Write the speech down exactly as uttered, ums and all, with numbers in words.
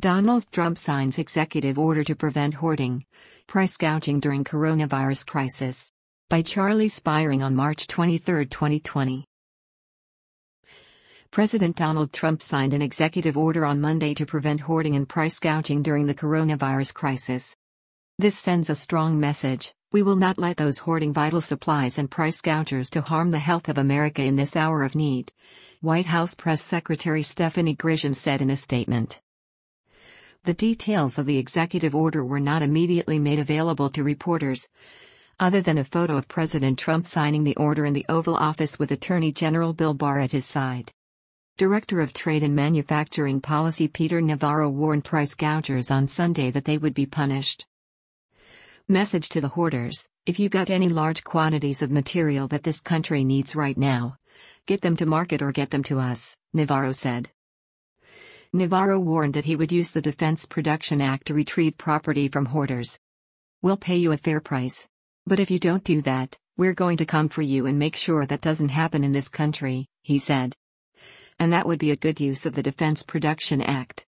Donald Trump signs executive order to prevent hoarding, price gouging during coronavirus crisis. By Charlie Spiring on March twenty-third, twenty twenty. President Donald Trump signed an executive order on Monday to prevent hoarding and price gouging during the coronavirus crisis. This sends a strong message: we will not let those hoarding vital supplies and price gougers to harm the health of America in this hour of need, White House Press Secretary Stephanie Grisham said in a statement. The details of the executive order were not immediately made available to reporters, other than a photo of President Trump signing the order in the Oval Office with Attorney General Bill Barr at his side. Director of Trade and Manufacturing Policy Peter Navarro warned price gougers on Sunday that they would be punished. Message to the hoarders: if you got any large quantities of material that this country needs right now, get them to market or get them to us, Navarro said. Navarro warned that he would use the Defense Production Act to retrieve property from hoarders. We'll pay you a fair price. But if you don't do that, we're going to come for you and make sure that doesn't happen in this country, he said. And that would be a good use of the Defense Production Act.